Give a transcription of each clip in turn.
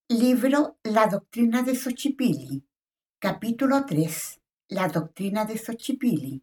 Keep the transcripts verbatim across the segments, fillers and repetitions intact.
Libro La doctrina de Xochipilli, capítulo tres. La doctrina de Xochipilli.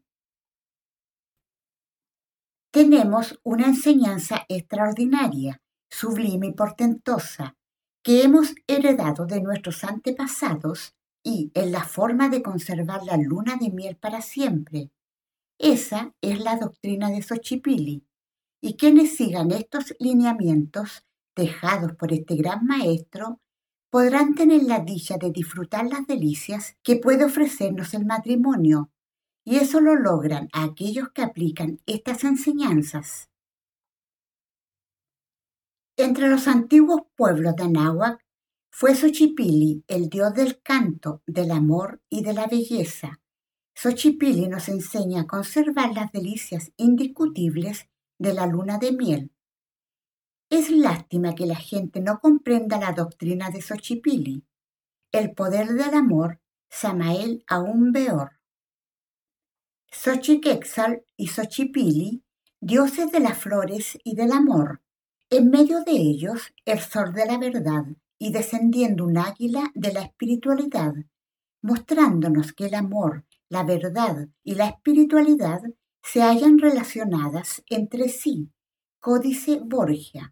Tenemos una enseñanza extraordinaria, sublime y portentosa, que hemos heredado de nuestros antepasados y en la forma de conservar la luna de miel para siempre. Esa es la doctrina de Xochipilli, y quienes sigan estos lineamientos dejados por este gran maestro podrán tener la dicha de disfrutar las delicias que puede ofrecernos el matrimonio, y eso lo logran a aquellos que aplican estas enseñanzas. Entre los antiguos pueblos de Anáhuac fue Xochipilli el dios del canto, del amor y de la belleza. Xochipilli nos enseña a conservar las delicias indiscutibles de la luna de miel. Es lástima que la gente no comprenda la doctrina de Xochipilli, el poder del amor, Samael aún Beor. Xochiquetzal y Xochipilli, dioses de las flores y del amor. En medio de ellos, el sol de la verdad y descendiendo un águila de la espiritualidad, mostrándonos que el amor, la verdad y la espiritualidad se hallan relacionadas entre sí. Códice Borgia.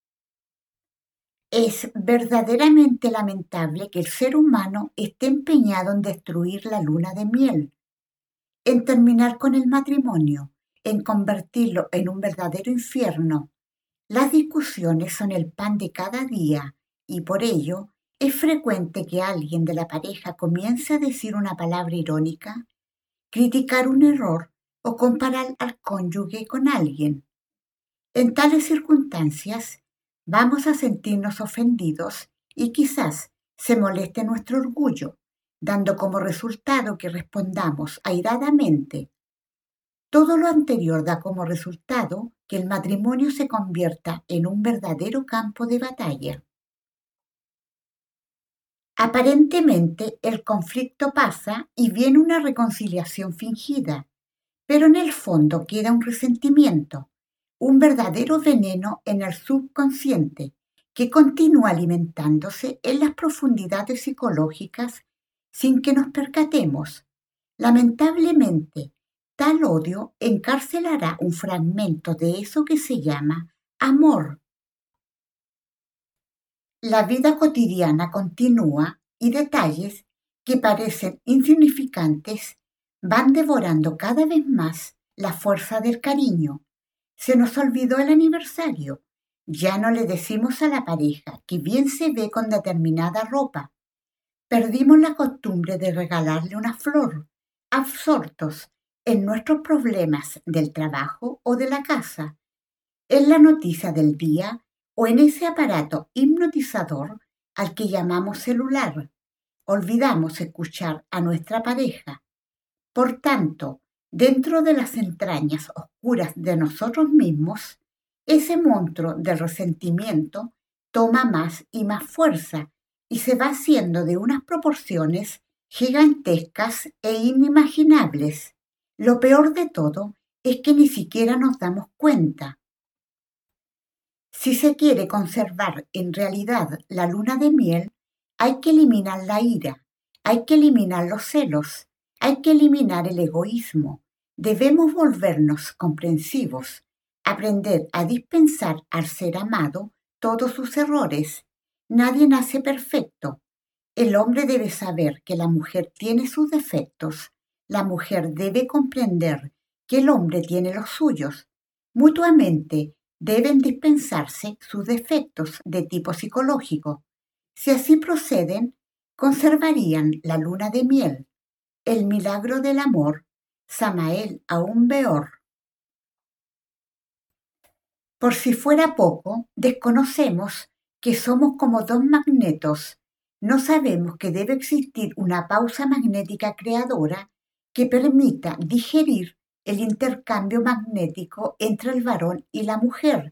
Es verdaderamente lamentable que el ser humano esté empeñado en destruir la luna de miel, en terminar con el matrimonio, en convertirlo en un verdadero infierno. Las discusiones son el pan de cada día y por ello es frecuente que alguien de la pareja comience a decir una palabra irónica, criticar un error o comparar al cónyuge con alguien. En tales circunstancias, vamos a sentirnos ofendidos y quizás se moleste nuestro orgullo, dando como resultado que respondamos airadamente. Todo lo anterior da como resultado que el matrimonio se convierta en un verdadero campo de batalla. Aparentemente, el conflicto pasa y viene una reconciliación fingida, pero en el fondo queda un resentimiento, un verdadero veneno en el subconsciente que continúa alimentándose en las profundidades psicológicas sin que nos percatemos. Lamentablemente, tal odio encarcelará un fragmento de eso que se llama amor. La vida cotidiana continúa y detalles que parecen insignificantes van devorando cada vez más la fuerza del cariño. Se nos olvidó el aniversario. Ya no le decimos a la pareja que bien se ve con determinada ropa. Perdimos la costumbre de regalarle una flor, absortos en nuestros problemas del trabajo o de la casa, en la noticia del día o en ese aparato hipnotizador al que llamamos celular. Olvidamos escuchar a nuestra pareja. Por tanto, dentro de las entrañas oscuras de nosotros mismos, ese monstruo del resentimiento toma más y más fuerza y se va haciendo de unas proporciones gigantescas e inimaginables. Lo peor de todo es que ni siquiera nos damos cuenta. Si se quiere conservar en realidad la luna de miel, hay que eliminar la ira, hay que eliminar los celos, hay que eliminar el egoísmo. Debemos volvernos comprensivos, aprender a dispensar al ser amado todos sus errores. Nadie nace perfecto. El hombre debe saber que la mujer tiene sus defectos. La mujer debe comprender que el hombre tiene los suyos. Mutuamente deben dispensarse sus defectos de tipo psicológico. Si así proceden, conservarían la luna de miel, el milagro del amor, Samael aún Beor. Por si fuera poco, desconocemos que somos como dos magnetos. No sabemos que debe existir una pausa magnética creadora que permita digerir el intercambio magnético entre el varón y la mujer.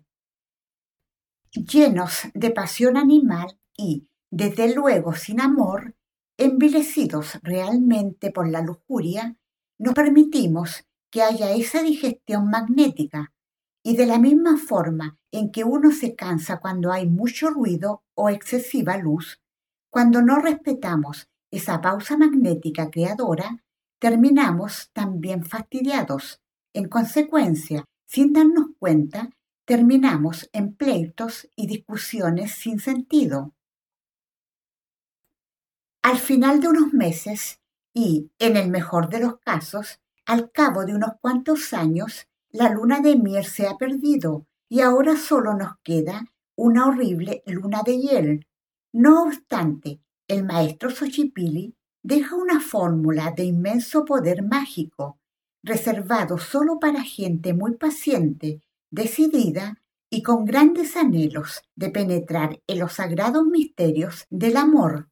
Llenos de pasión animal y, desde luego, sin amor, envilecidos realmente por la lujuria, nos permitimos que haya esa digestión magnética, y de la misma forma en que uno se cansa cuando hay mucho ruido o excesiva luz, Cuando no respetamos esa pausa magnética creadora, terminamos también fastidiados. En consecuencia, sin darnos cuenta, terminamos en pleitos y discusiones sin sentido. Al final de unos meses, y en el mejor de los casos, al cabo de unos cuantos años, la luna de miel se ha perdido y ahora solo nos queda una horrible luna de hiel. No obstante, el maestro Xochipilli deja una fórmula de inmenso poder mágico, reservado solo para gente muy paciente, decidida y con grandes anhelos de penetrar en los sagrados misterios del amor.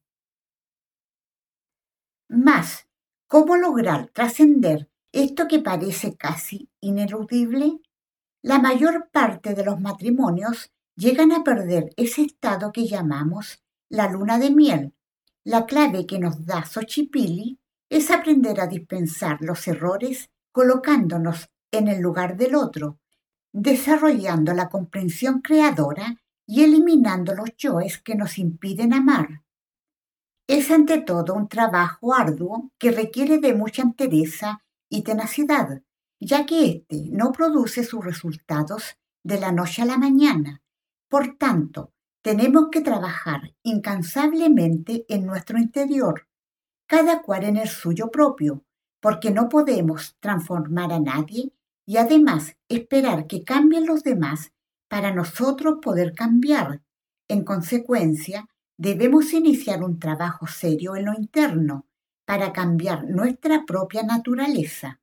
Mas, ¿cómo lograr trascender esto que parece casi ineludible? La mayor parte de los matrimonios llegan a perder ese estado que llamamos la luna de miel. La clave que nos da Xochipilli es aprender a dispensar los errores colocándonos en el lugar del otro, desarrollando la comprensión creadora y eliminando los yoes que nos impiden amar. Es ante todo un trabajo arduo que requiere de mucha entereza y tenacidad, ya que éste no produce sus resultados de la noche a la mañana. Por tanto, tenemos que trabajar incansablemente en nuestro interior, cada cual en el suyo propio, porque no podemos transformar a nadie y además esperar que cambien los demás para nosotros poder cambiar. En consecuencia, debemos iniciar un trabajo serio en lo interno para cambiar nuestra propia naturaleza.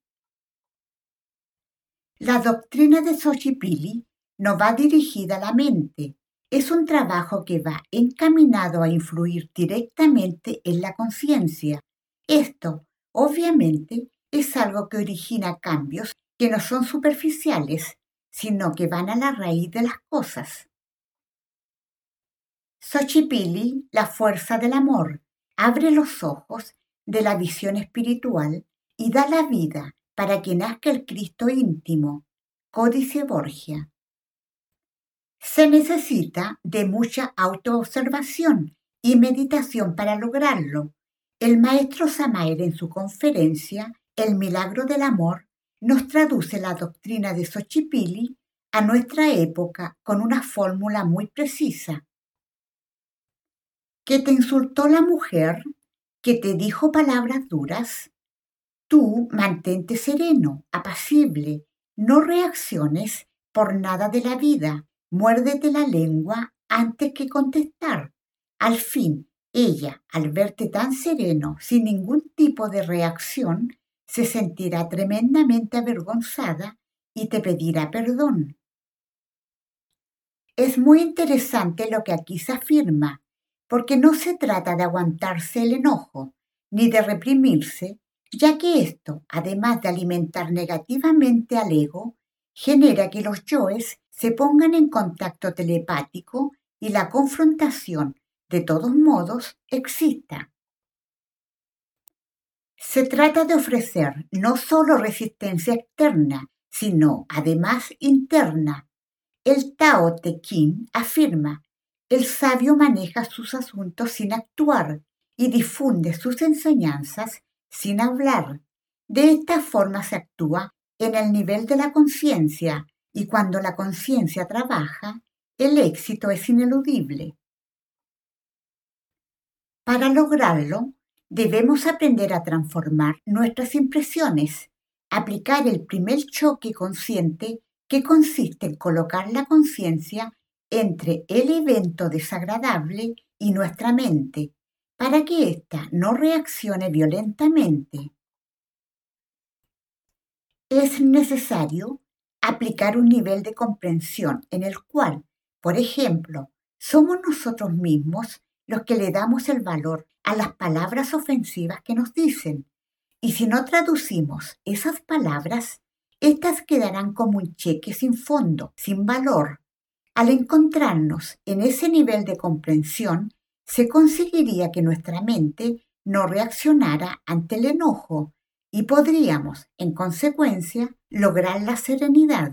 La doctrina de Xochipilli no va dirigida a la mente, es un trabajo que va encaminado a influir directamente en la conciencia. Esto, obviamente, es algo que origina cambios que no son superficiales, sino que van a la raíz de las cosas. Xochipilli, la fuerza del amor, abre los ojos de la visión espiritual y da la vida para que nazca el Cristo íntimo. Códice Borgia. Se necesita de mucha autoobservación y meditación para lograrlo. El maestro Samael en su conferencia El milagro del amor nos traduce la doctrina de Xochipilli a nuestra época con una fórmula muy precisa. ¿Que te insultó la mujer? ¿Que te dijo palabras duras? Tú mantente sereno, apacible, no reacciones por nada de la vida, muérdete la lengua antes que contestar. Al fin, ella, al verte tan sereno, sin ningún tipo de reacción, se sentirá tremendamente avergonzada y te pedirá perdón. Es muy interesante lo que aquí se afirma, porque no se trata de aguantarse el enojo, ni de reprimirse, ya que esto, además de alimentar negativamente al ego, genera que los yoes se pongan en contacto telepático y la confrontación, de todos modos, exista. Se trata de ofrecer no solo resistencia externa, sino además interna. El Tao Te Ching afirma: el sabio maneja sus asuntos sin actuar y difunde sus enseñanzas sin hablar. De esta forma se actúa en el nivel de la conciencia y cuando la conciencia trabaja, el éxito es ineludible. Para lograrlo, debemos aprender a transformar nuestras impresiones, aplicar el primer choque consciente que consiste en colocar la conciencia entre el evento desagradable y nuestra mente, para que ésta no reaccione violentamente. Es necesario aplicar un nivel de comprensión en el cual, por ejemplo, somos nosotros mismos los que le damos el valor a las palabras ofensivas que nos dicen. Y si no traducimos esas palabras, estas quedarán como un cheque sin fondo, sin valor. Al encontrarnos en ese nivel de comprensión, se conseguiría que nuestra mente no reaccionara ante el enojo y podríamos, en consecuencia, lograr la serenidad.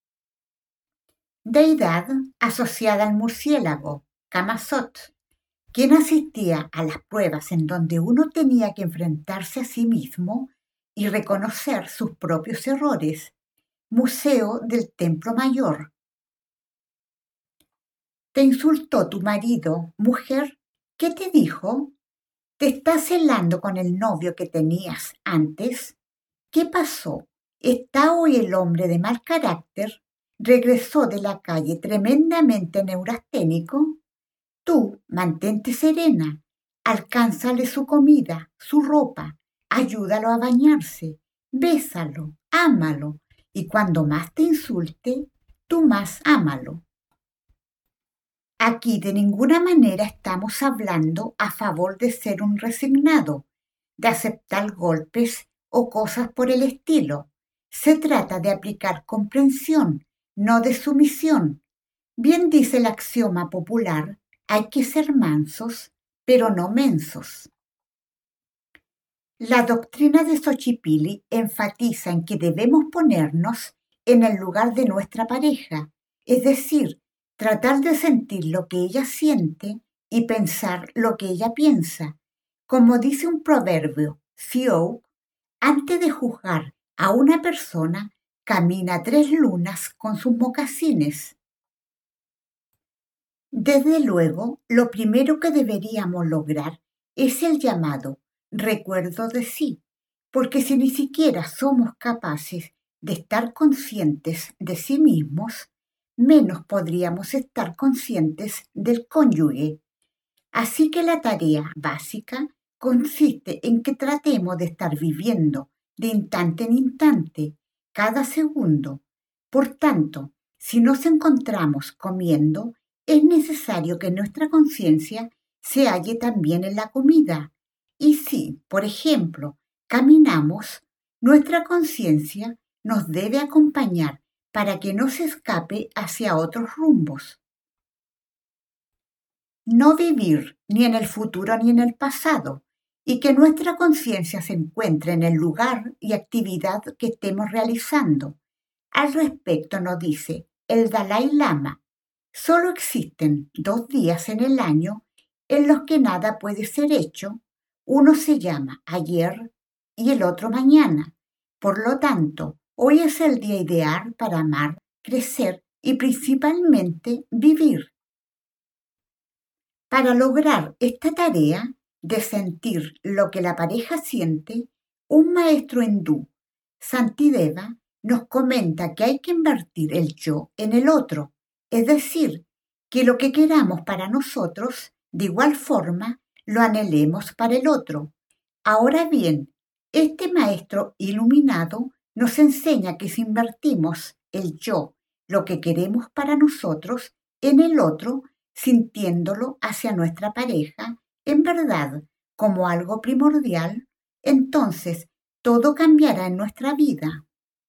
Deidad asociada al murciélago, Kamasot. quien asistía a las pruebas en donde uno tenía que enfrentarse a sí mismo y reconocer sus propios errores. Museo del Templo Mayor. ¿Te insultó tu marido, mujer? ¿Qué te dijo? ¿Te estás celando con el novio que tenías antes? ¿Qué pasó? ¿Está hoy el hombre de mal carácter? ¿Regresó de la calle tremendamente neurasténico? Tú, mantente serena. Alcánzale su comida, su ropa. Ayúdalo a bañarse. Bésalo, ámalo. Y cuando más te insulte, tú más ámalo. Aquí de ninguna manera estamos hablando a favor de ser un resignado, de aceptar golpes o cosas por el estilo. Se trata de aplicar comprensión, no de sumisión. Bien dice el axioma popular, hay que ser mansos, pero no mensos. La doctrina de Xochipilli enfatiza en que debemos ponernos en el lugar de nuestra pareja, es decir, tratar de sentir lo que ella siente y pensar lo que ella piensa. Como dice un proverbio, Sioux, antes de juzgar a una persona, camina tres lunas con sus mocasines. Desde luego, lo primero que deberíamos lograr es el llamado recuerdo de sí, porque si ni siquiera somos capaces de estar conscientes de sí mismos, menos podríamos estar conscientes del cónyuge. Así que la tarea básica consiste en que tratemos de estar viviendo de instante en instante, cada segundo. Por tanto, si nos encontramos comiendo, es necesario que nuestra conciencia se halle también en la comida. Y si, por ejemplo, caminamos, nuestra conciencia nos debe acompañar para que no se escape hacia otros rumbos. No vivir ni en el futuro ni en el pasado, y que nuestra conciencia se encuentre en el lugar y actividad que estemos realizando. Al respecto nos dice el Dalai Lama, solo existen dos días en el año en los que nada puede ser hecho. Uno se llama ayer y el otro mañana. Por lo tanto, hoy es el día ideal para amar, crecer y principalmente vivir. Para lograr esta tarea de sentir lo que la pareja siente, un maestro hindú, Santideva, nos comenta que hay que invertir el yo en el otro, es decir, que lo que queramos para nosotros, de igual forma, lo anhelemos para el otro. Ahora bien, este maestro iluminado nos enseña que si invertimos el yo, lo que queremos para nosotros, en el otro, sintiéndolo hacia nuestra pareja, en verdad, como algo primordial, entonces todo cambiará en nuestra vida.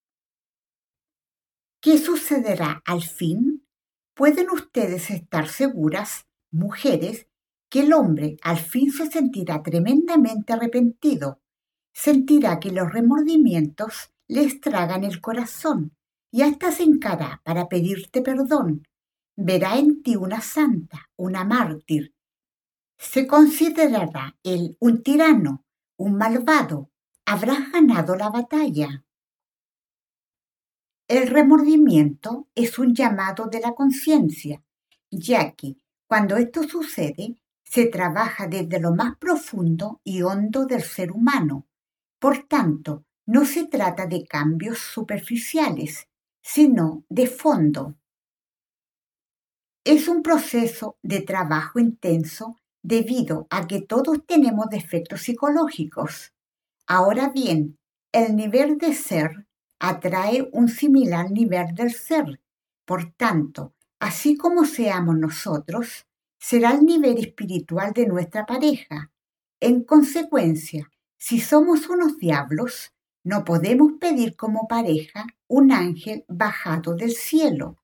¿Qué sucederá al fin? Pueden ustedes estar seguras, mujeres, que el hombre al fin se sentirá tremendamente arrepentido, sentirá que los remordimientos le estragan el corazón y hasta se hincará para pedirte perdón. Verá en ti una santa, una mártir. Se considerará él un tirano, un malvado. Habrás ganado la batalla. El remordimiento es un llamado de la conciencia, ya que cuando esto sucede, se trabaja desde lo más profundo y hondo del ser humano. Por tanto, no se trata de cambios superficiales, sino de fondo. Es un proceso de trabajo intenso debido a que todos tenemos defectos psicológicos. Ahora bien, el nivel de ser atrae un similar nivel del ser. Por tanto, así como seamos nosotros, será el nivel espiritual de nuestra pareja. En consecuencia, si somos unos diablos, no podemos pedir como pareja un ángel bajado del cielo.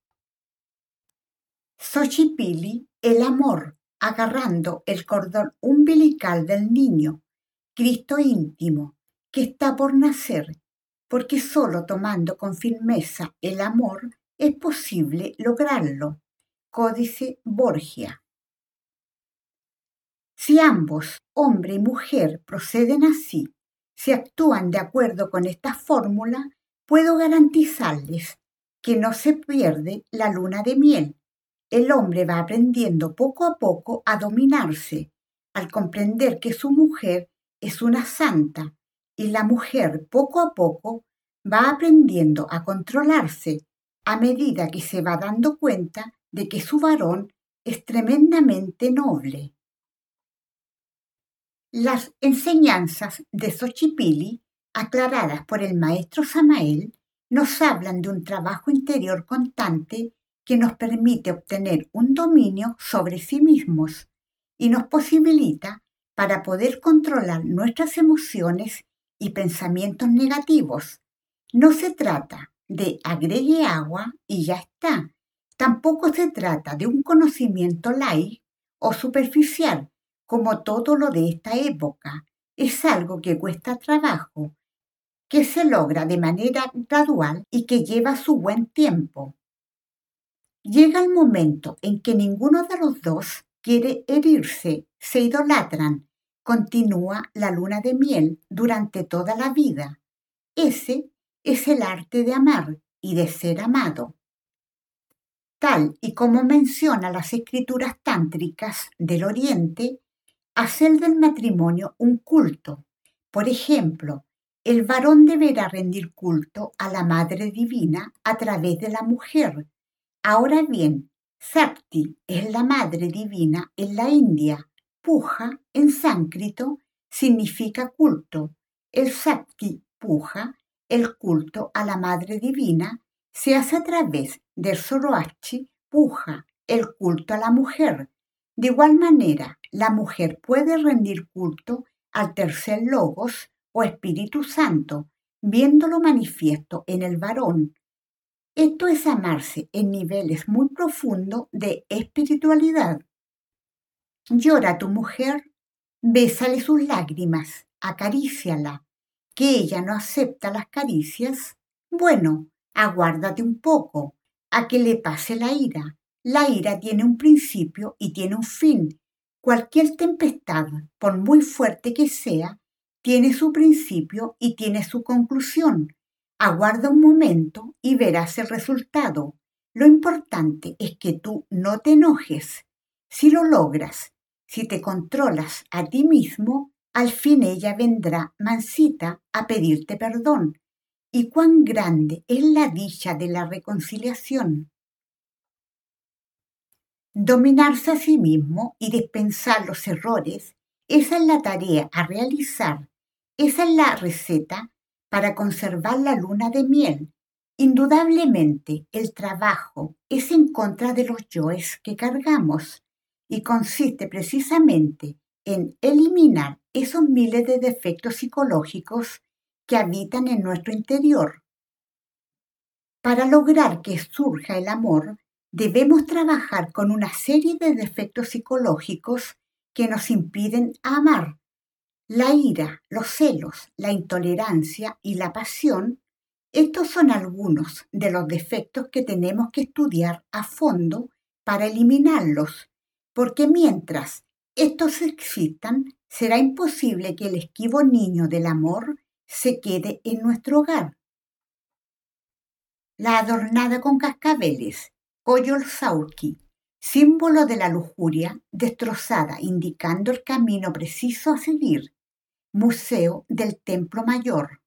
Xochipilli, el amor, agarrando el cordón umbilical del niño, Cristo íntimo, que está por nacer, porque solo tomando con firmeza el amor es posible lograrlo. Códice Borgia. Si ambos, hombre y mujer, proceden así, si actúan de acuerdo con esta fórmula, puedo garantizarles que no se pierde la luna de miel. El hombre va aprendiendo poco a poco a dominarse, al comprender que su mujer es una santa, y la mujer poco a poco va aprendiendo a controlarse a medida que se va dando cuenta de que su varón es tremendamente noble. Las enseñanzas de Xochipilli, aclaradas por el maestro Samael, nos hablan de un trabajo interior constante que nos permite obtener un dominio sobre sí mismos y nos posibilita para poder controlar nuestras emociones y pensamientos negativos. No se trata de agregue agua y ya está. Tampoco se trata de un conocimiento light o superficial, como todo lo de esta época. Es algo que cuesta trabajo, que se logra de manera gradual y que lleva su buen tiempo. Llega el momento en que ninguno de los dos quiere herirse, se idolatran, continúa la luna de miel durante toda la vida. Ese es el arte de amar y de ser amado. Tal y como menciona las escrituras tántricas del Oriente, hacer del matrimonio un culto. Por ejemplo, el varón deberá rendir culto a la Madre Divina a través de la mujer. Ahora bien, Shakti es la Madre Divina en la India. Puja, en sánscrito, significa culto. El Shakti Puja, el culto a la Madre Divina, se hace a través del Zoroastri Puja, el culto a la mujer. De igual manera, la mujer puede rendir culto al tercer logos o Espíritu Santo, viéndolo manifiesto en el varón. Esto es amarse en niveles muy profundos de espiritualidad. Llora a tu mujer, bésale sus lágrimas, acaríciala. ¿Que ella no acepta las caricias? Bueno, aguárdate un poco, a que le pase la ira. La ira tiene un principio y tiene un fin. Cualquier tempestad, por muy fuerte que sea, tiene su principio y tiene su conclusión. Aguarda un momento y verás el resultado. Lo importante es que tú no te enojes. Si lo logras, si te controlas a ti mismo, al fin ella vendrá mansita a pedirte perdón. Y cuán grande es la dicha de la reconciliación. Dominarse a sí mismo y dispensar los errores, esa es la tarea a realizar, esa es la receta para conservar la luna de miel. Indudablemente, el trabajo es en contra de los yoes que cargamos y consiste precisamente en eliminar esos miles de defectos psicológicos que habitan en nuestro interior. Para lograr que surja el amor, debemos trabajar con una serie de defectos psicológicos que nos impiden amar. La ira, los celos, la intolerancia y la pasión, estos son algunos de los defectos que tenemos que estudiar a fondo para eliminarlos, porque mientras estos existan, será imposible que el esquivo niño del amor se quede en nuestro hogar. La adornada con cascabeles, Koyol-Saurki, símbolo de la lujuria, destrozada indicando el camino preciso a seguir. Museo del Templo Mayor.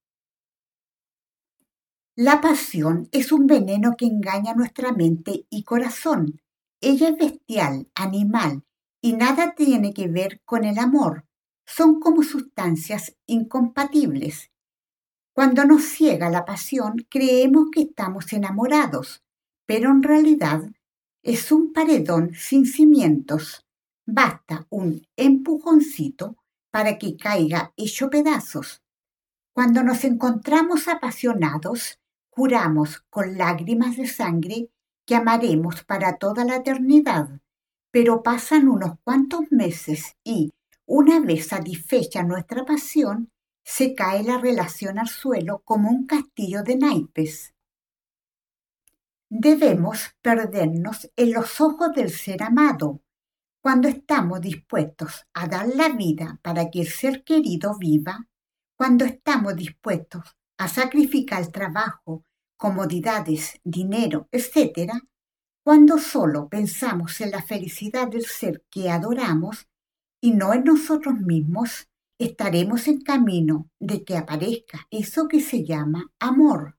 La pasión es un veneno que engaña nuestra mente y corazón. Ella es bestial, animal, y nada tiene que ver con el amor. Son como sustancias incompatibles. Cuando nos ciega la pasión, creemos que estamos enamorados, pero en realidad es un paredón sin cimientos. Basta un empujoncito para que caiga hecho pedazos. Cuando nos encontramos apasionados, juramos con lágrimas de sangre que amaremos para toda la eternidad, pero pasan unos cuantos meses y, una vez satisfecha nuestra pasión, se cae la relación al suelo como un castillo de naipes. Debemos perdernos en los ojos del ser amado. Cuando estamos dispuestos a dar la vida para que el ser querido viva, cuando estamos dispuestos a sacrificar trabajo, comodidades, dinero, etcétera, cuando solo pensamos en la felicidad del ser que adoramos y no en nosotros mismos, estaremos en camino de que aparezca eso que se llama amor.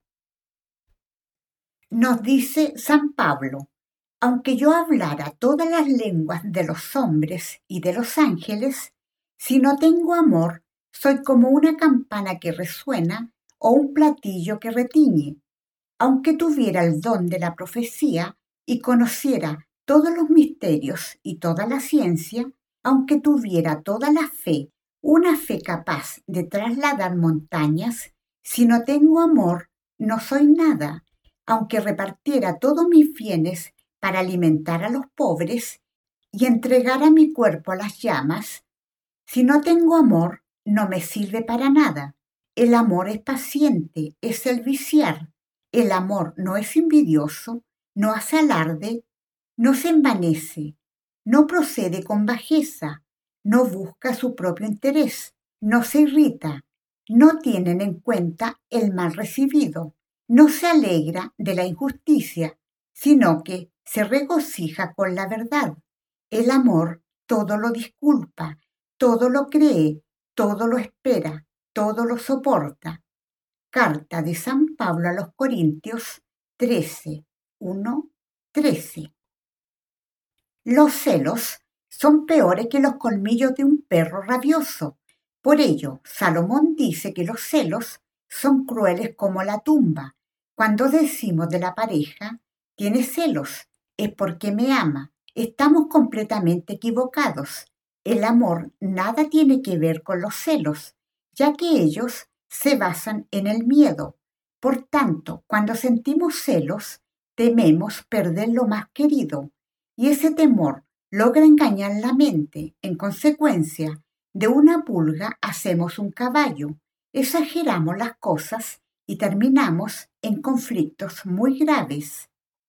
Nos dice San Pablo: aunque yo hablara todas las lenguas de los hombres y de los ángeles, si no tengo amor, soy como una campana que resuena o un platillo que retiñe. Aunque tuviera el don de la profecía y conociera todos los misterios y toda la ciencia, aunque tuviera toda la fe, una fe capaz de trasladar montañas, si no tengo amor, no soy nada. Aunque repartiera todos mis bienes para alimentar a los pobres y entregara mi cuerpo a las llamas, si no tengo amor, no me sirve para nada. El amor es paciente, es servicial. El amor no es envidioso, no hace alarde, no se envanece, no procede con bajeza, no busca su propio interés, no se irrita, no tiene en cuenta el mal recibido, no se alegra de la injusticia, sino que se regocija con la verdad. El amor todo lo disculpa, todo lo cree, todo lo espera, todo lo soporta. Carta de San Pablo a los Corintios trece, uno, trece. Los celos son peores que los colmillos de un perro rabioso. Por ello, Salomón dice que los celos son crueles como la tumba. Cuando decimos de la pareja, tiene celos, es porque me ama. Estamos completamente equivocados. El amor nada tiene que ver con los celos, ya que ellos se basan en el miedo. Por tanto, cuando sentimos celos, tememos perder lo más querido, y ese temor logra engañar la mente. En consecuencia, de una pulga hacemos un caballo, exageramos las cosas y terminamos en conflictos muy graves.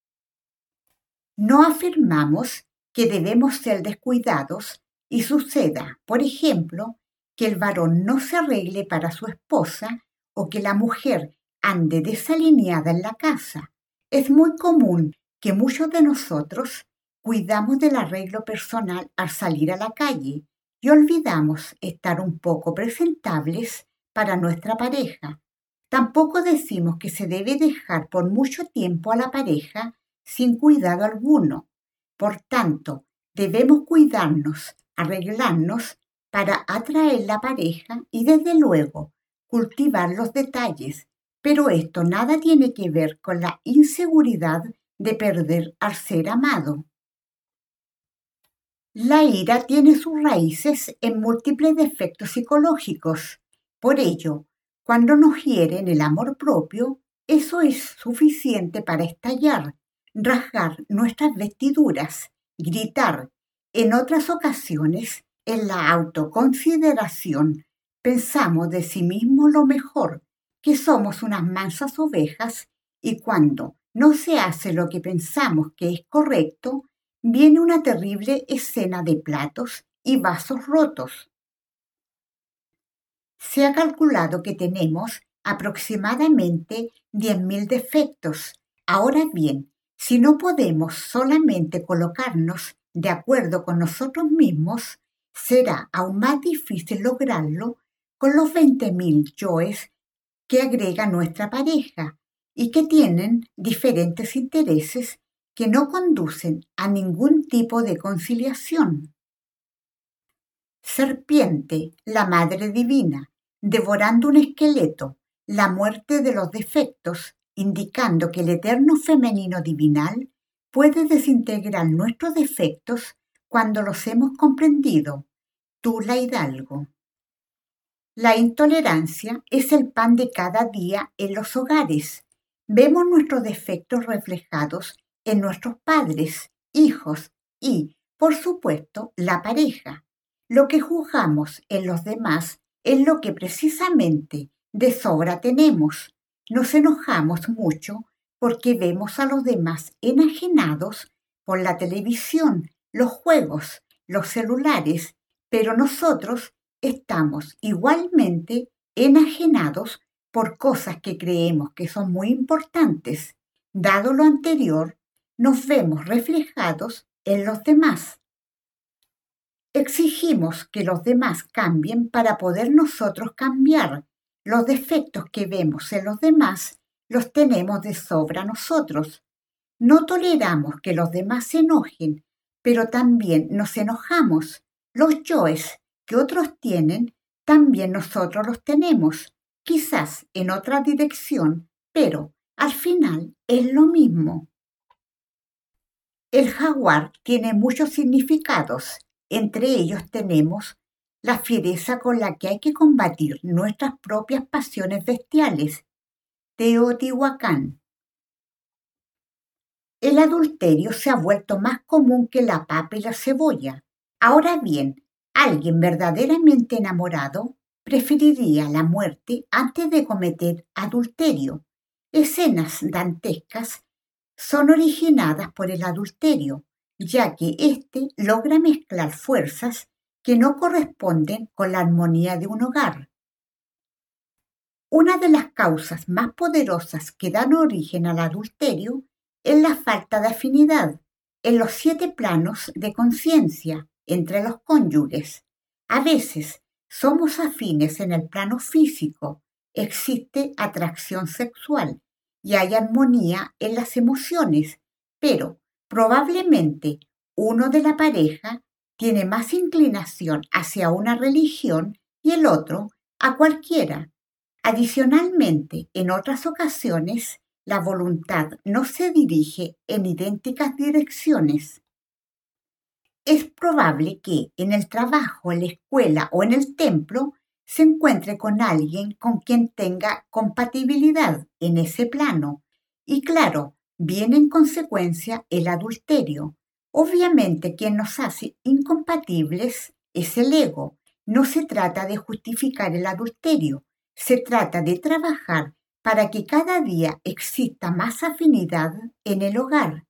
No afirmamos que debemos ser descuidados y suceda, por ejemplo, que el varón no se arregle para su esposa o que la mujer ande desalineada en la casa. Es muy común que muchos de nosotros cuidamos del arreglo personal al salir a la calle y olvidamos estar un poco presentables para nuestra pareja. Tampoco decimos que se debe dejar por mucho tiempo a la pareja sin cuidado alguno. Por tanto, debemos cuidarnos, arreglarnos para atraer la pareja y, desde luego, cultivar los detalles. Pero esto nada tiene que ver con la inseguridad de perder al ser amado. La ira tiene sus raíces en múltiples defectos psicológicos. Por ello, cuando nos hieren el amor propio, eso es suficiente para estallar, rasgar nuestras vestiduras, gritar. En otras ocasiones, en la autoconsideración, pensamos de sí mismos lo mejor, que somos unas mansas ovejas, y cuando no se hace lo que pensamos que es correcto, viene una terrible escena de platos y vasos rotos. Se ha calculado que tenemos aproximadamente diez mil defectos. Ahora bien, si no podemos solamente colocarnos de acuerdo con nosotros mismos, será aún más difícil lograrlo con los veinte mil yoes que agrega nuestra pareja y que tienen diferentes intereses que no conducen a ningún tipo de conciliación. Serpiente, la Madre Divina, devorando un esqueleto, la muerte de los defectos, indicando que el eterno femenino divinal puede desintegrar nuestros defectos cuando los hemos comprendido. Tula Hidalgo. La intolerancia es el pan de cada día en los hogares. Vemos nuestros defectos reflejados en nuestros padres, hijos y, por supuesto, la pareja. Lo que juzgamos en los demás es lo que precisamente de sobra tenemos. Nos enojamos mucho porque vemos a los demás enajenados por la televisión, los juegos, los celulares, pero nosotros estamos igualmente enajenados por cosas que creemos que son muy importantes. Dado lo anterior, nos vemos reflejados en los demás. Exigimos que los demás cambien para poder nosotros cambiar. Los defectos que vemos en los demás los tenemos de sobra nosotros. No toleramos que los demás se enojen, pero también nos enojamos. Los yoes que otros tienen, también nosotros los tenemos, quizás en otra dirección, pero al final es lo mismo. El jaguar tiene muchos significados. Entre ellos tenemos la fiereza con la que hay que combatir nuestras propias pasiones bestiales. Teotihuacán. El adulterio se ha vuelto más común que la papa y la cebolla. Ahora bien, alguien verdaderamente enamorado preferiría la muerte antes de cometer adulterio. Escenas dantescas son originadas por el adulterio, ya que éste logra mezclar fuerzas que no corresponden con la armonía de un hogar. Una de las causas más poderosas que dan origen al adulterio es la falta de afinidad en los siete planos de conciencia entre los cónyuges. A veces somos afines en el plano físico, existe atracción sexual y hay armonía en las emociones, pero probablemente uno de la pareja tiene más inclinación hacia una religión y el otro a cualquiera. Adicionalmente, en otras ocasiones, la voluntad no se dirige en idénticas direcciones. Es probable que en el trabajo, en la escuela o en el templo se encuentre con alguien con quien tenga compatibilidad en ese plano. Y claro, viene en consecuencia el adulterio. Obviamente quien nos hace incompatibles es el ego. No se trata de justificar el adulterio, se trata de trabajar para que cada día exista más afinidad en el hogar.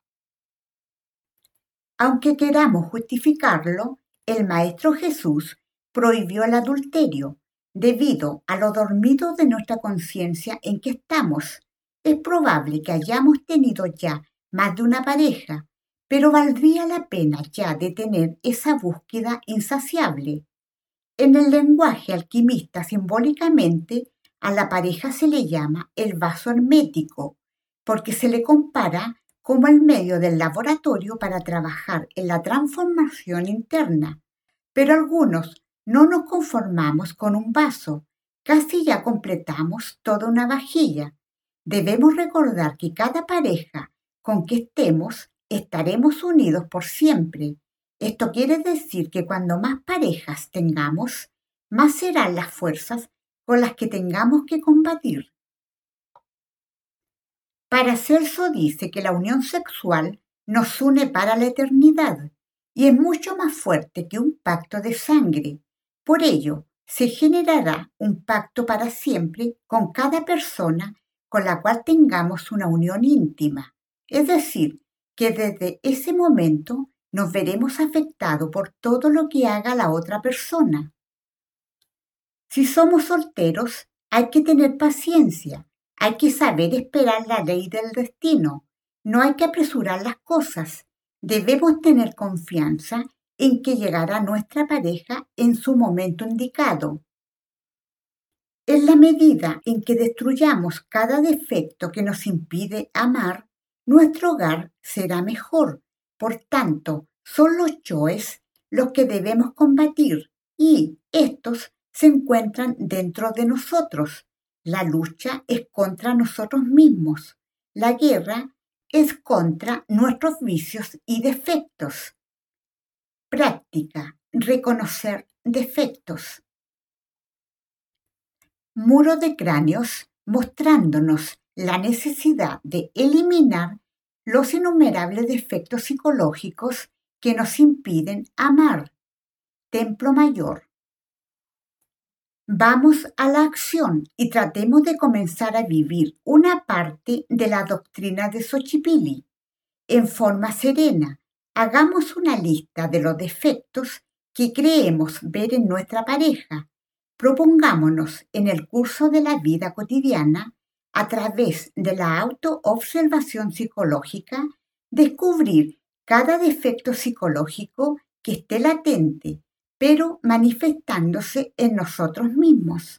Aunque queramos justificarlo, el Maestro Jesús prohibió el adulterio debido a lo dormido de nuestra conciencia en que estamos. Es probable que hayamos tenido ya más de una pareja, pero valdría la pena ya detener esa búsqueda insaciable. En el lenguaje alquimista, simbólicamente, a la pareja se le llama el vaso hermético, porque se le compara como el medio del laboratorio para trabajar en la transformación interna. Pero algunos no nos conformamos con un vaso, casi ya completamos toda una vajilla. Debemos recordar que cada pareja con que estemos estaremos unidos por siempre. Esto quiere decir que cuando más parejas tengamos, más serán las fuerzas con las que tengamos que combatir. Paracelso dice que la unión sexual nos une para la eternidad y es mucho más fuerte que un pacto de sangre. Por ello, se generará un pacto para siempre con cada persona con la cual tengamos una unión íntima. Es decir, que desde ese momento nos veremos afectados por todo lo que haga la otra persona. Si somos solteros, hay que tener paciencia, hay que saber esperar la ley del destino, no hay que apresurar las cosas. Debemos tener confianza en que llegará nuestra pareja en su momento indicado. En la medida en que destruyamos cada defecto que nos impide amar, nuestro hogar será mejor. Por tanto, son los yoes los que debemos combatir y estos se encuentran dentro de nosotros. La lucha es contra nosotros mismos. La guerra es contra nuestros vicios y defectos. Práctica: reconocer defectos. Muro de cráneos mostrándonos la necesidad de eliminar los innumerables defectos psicológicos que nos impiden amar. Templo Mayor. Vamos a la acción y tratemos de comenzar a vivir una parte de la doctrina de Xochipilli en forma serena, Hagamos una lista de los defectos que creemos ver en nuestra pareja. Propongámonos en el curso de la vida cotidiana, a través de la autoobservación psicológica, descubrir cada defecto psicológico que esté latente, pero manifestándose en nosotros mismos.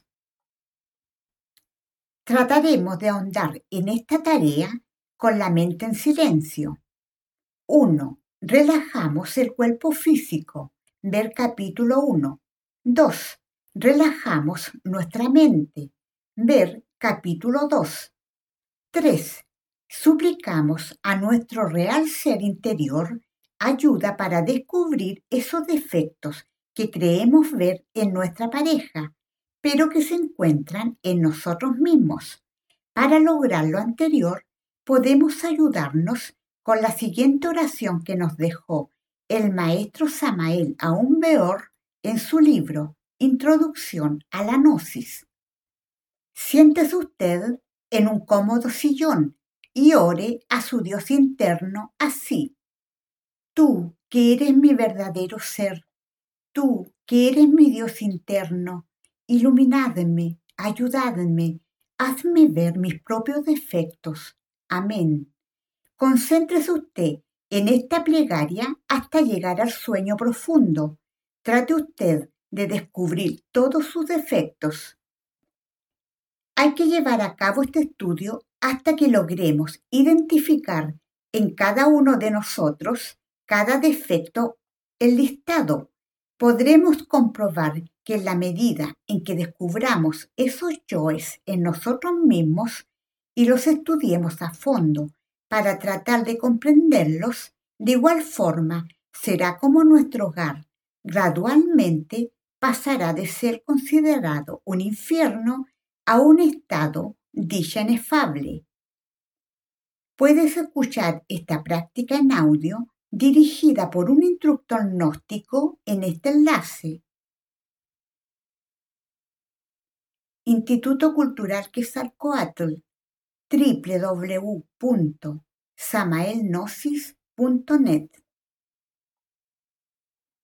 Trataremos de ahondar en esta tarea con la mente en silencio. uno. Relajamos el cuerpo físico. Ver capítulo uno. dos. Relajamos nuestra mente. Ver capítulo dos. tres. Suplicamos a nuestro real ser interior ayuda para descubrir esos defectos que creemos ver en nuestra pareja, pero que se encuentran en nosotros mismos. Para lograr lo anterior, podemos ayudarnos con la siguiente oración que nos dejó el maestro Samael Aún Weor en su libro Introducción a la Gnosis. Siéntese usted en un cómodo sillón y ore a su Dios interno así: tú que eres mi verdadero ser, tú que eres mi Dios interno, iluminadme, ayudadme, hazme ver mis propios defectos. Amén. Concéntrese usted en esta plegaria hasta llegar al sueño profundo. Trate usted de descubrir todos sus defectos. Hay que llevar a cabo este estudio hasta que logremos identificar en cada uno de nosotros cada defecto enlistado. Podremos comprobar que en la medida en que descubramos esos yoes en nosotros mismos y los estudiemos a fondo para tratar de comprenderlos, de igual forma será como nuestro hogar gradualmente pasará de ser considerado un infierno a un estado dicha inefable. Puedes escuchar esta práctica en audio dirigida por un instructor gnóstico en este enlace. Instituto Cultural Quetzalcóatl, doble u doble u doble u punto samael gnosis punto net.